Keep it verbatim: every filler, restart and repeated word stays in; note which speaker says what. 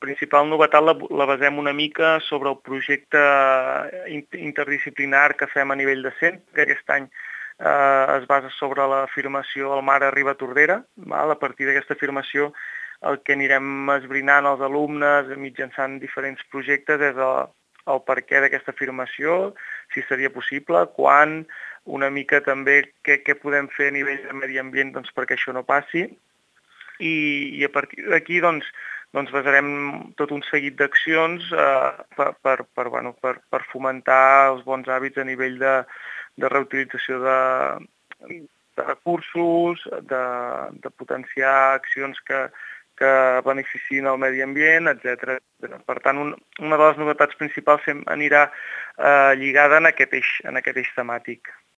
Speaker 1: principal novetat la, la basem una mica sobre el projecte interdisciplinar que fem a nivell de centre, que aquest any eh, es basa sobre l'afirmació El mar arriba a Tordera. Val? A partir d'aquesta afirmació el que anirem esbrinant als alumnes mitjançant diferents projectes és el, el perquè d'aquesta afirmació, si seria possible, quan, una mica també què, què podem fer a nivell de medi ambient doncs, perquè això no passi. I, i a partir d'aquí doncs, doncs basarem tot un seguit d'accions eh, per, per, per, bueno, per, per fomentar els bons hàbits a nivell de, de reutilització de, de recursos, de, de potenciar accions que, que beneficien el medi ambient, etcètera. Per tant, un, una de les novetats principals anirà eh, lligada en aquest eix, en aquest eix temàtic.